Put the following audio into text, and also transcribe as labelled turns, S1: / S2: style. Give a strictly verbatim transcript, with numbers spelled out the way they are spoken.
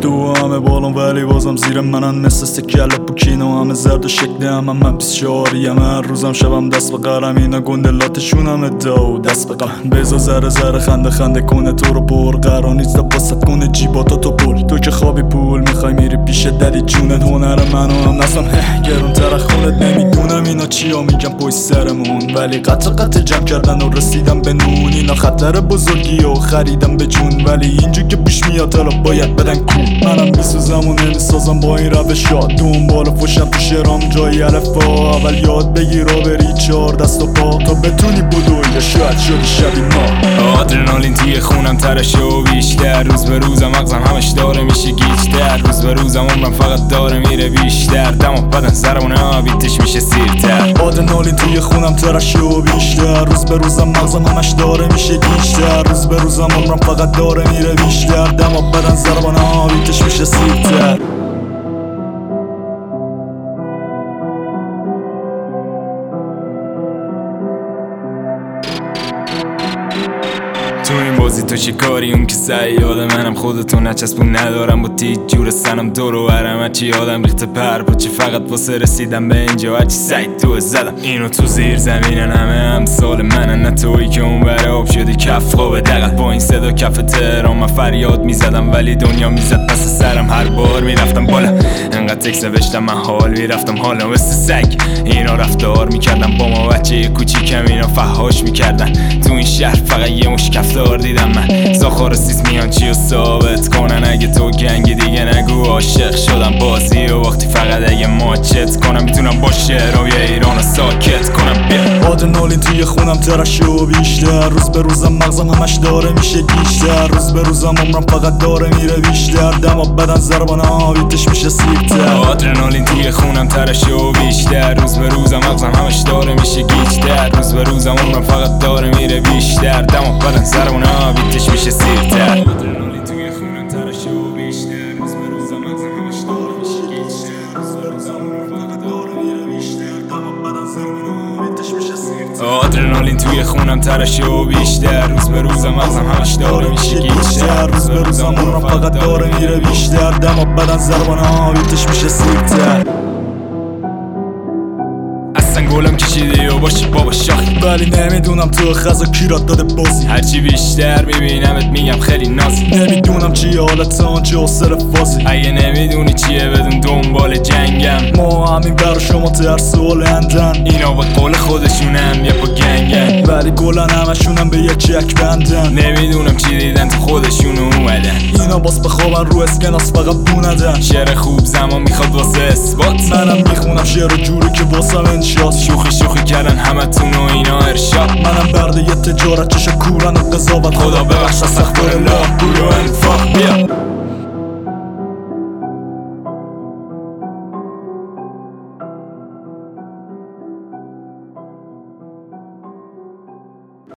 S1: تو همه بالون ولی بازم زیر منن، مثل سکل پوکینو همه زرد و شکل همه من بیست چهاریم، هر روزم شبم دست به قلم، اینا گندلاتشون همه دو دست به قلم. بزا زره زره خنده خنده کنه تو رو پر قرار نیست باست کنه جیباتا تو پول، تو که خوابی پول میخوای میری پیش ددی جونت، هنر منو هم نستم گرون تر خونت، نمیدونم اینا چیا میگم پشت سرمون، ولی قطع قطع جمع کردن و رسیدم به نون، اینا خطر بزرگی و خریدم به جون، ولی اینجا که پیش میاد حالا باید بدن کو، منم میسوزم و نمیسازم با این روشا، دنبال فوشم تو شرام جایی الفا، اول یاد بگیر و بری چهار دست و پا تا بتونی بدوی یا شاید شدی شبی ما.
S2: آدرنالین توی خونم ترشه و بیشتر، روز به روزم مغزم همش داره میشه گیجتر، روز به روزم عمرم فقط داره میره بیشتر، دم و بدن سرمونه آبیتش میشه سیرتر.
S1: آدرنالین توی خونم ترشه و بیشتر، روز به روزم مغزم همش داره میشه گیجتر، روز به روزم عمرم فقط داره میره بیشتر، دم و بدن سرمونه آبیتش میشه سیرتر.
S2: تو این بازی تو چه کاری اون که سیاد منم، خودتو نچسبون ندارم با تیج جور سنم دور و برم، هرچی آدم ریخته پر پاچه فقط واسه رسیدم به اینجا، هرچی سعید تو زدم اینو تو زیر زمینن، همه همسال منن، نه تویی که اون بره آب شدی کف خوابه دقل، با این صدا کف تهران من فریاد میزدم ولی دنیا میزد پس سرم، هر بار میرفتم بالا انقدر تکس نوشتم من حال میرفتم حالا مثل سگ، اینا رفتار میکردم با ما بچه کوچیکم، اینا فحاش میکردن تو این شهر، فقط یه مش کفتار دیدم من، زاخار سیس میان چی رو ثابت کنن، اگه تو گنگی دیگه نگو عاشق شدم بازی و وقتی فقط اگه ماچت کنم میتونم با شعرهای ایران رو ساکت کنم. بیا
S1: آدرنالین توی خونم ترشه و بیشتر، روز به روزم مغزم همش داره میشه گیشتر، روز به روزم عمرم فقط داره میره بیشتر، دم و بدن ضربان آبیتش میشه سیرتر.
S2: آدرنالین توی خونم ترشه و بیشتر، روز به روزم مغزم همش داره میشه گیشتر، روز به روزم عمرم فقط داره میره بیشتر، دم و بدن ضربان آبیتش میشه سیرتر. آدرنالین توی خونم ترشه و بیشتر، روز به روزم مغزم همش داره میشه گیشتر، روز به روزم عمرم فقط داره میره بیشتر، دم و بدن ضربان آبیتش میشه سیرتر. آدرنالین توی خونم ترشه و بیشتر، روز به روزم مغزم همش داره میشه گیشتر، روز به روزم عمرم فقط داره میره بیشتر، دم و بدن ضربان آبیتش میشه سیرتر. گلم کشیدی و باشی بابا شاخی،
S1: ولی نمیدونم تو خزا کیرات داده بازی،
S2: هرچی بیشتر میبینمت میگم خیلی نازی،
S1: نمیدونم چیه حالت آنچه حسر فازی،
S2: اگه نمیدونی چیه بدون دنبال جنگم،
S1: ما همین بر شما ترس و لندن،
S2: اینا به قول خودشونم یه پا گنگن،
S1: ولی گلن همشونم به یک چک بندن،
S2: نمیدونم چی دیدن تو خودشونو اومدن،
S1: اینا باس بخوابن رو اسکناس فقط بوندن،
S2: شعر خوب زمان میخواد واسه اثبات،
S1: منم میخونم شعر جوری که واسم انشاست،
S2: شوخی شوخی کردن همتون و اینا ارشاد،
S1: منم برده یه تجارت چشا کورن و قضاوت،
S2: خدا ببخش استغفرالله پول و انفاق. بیا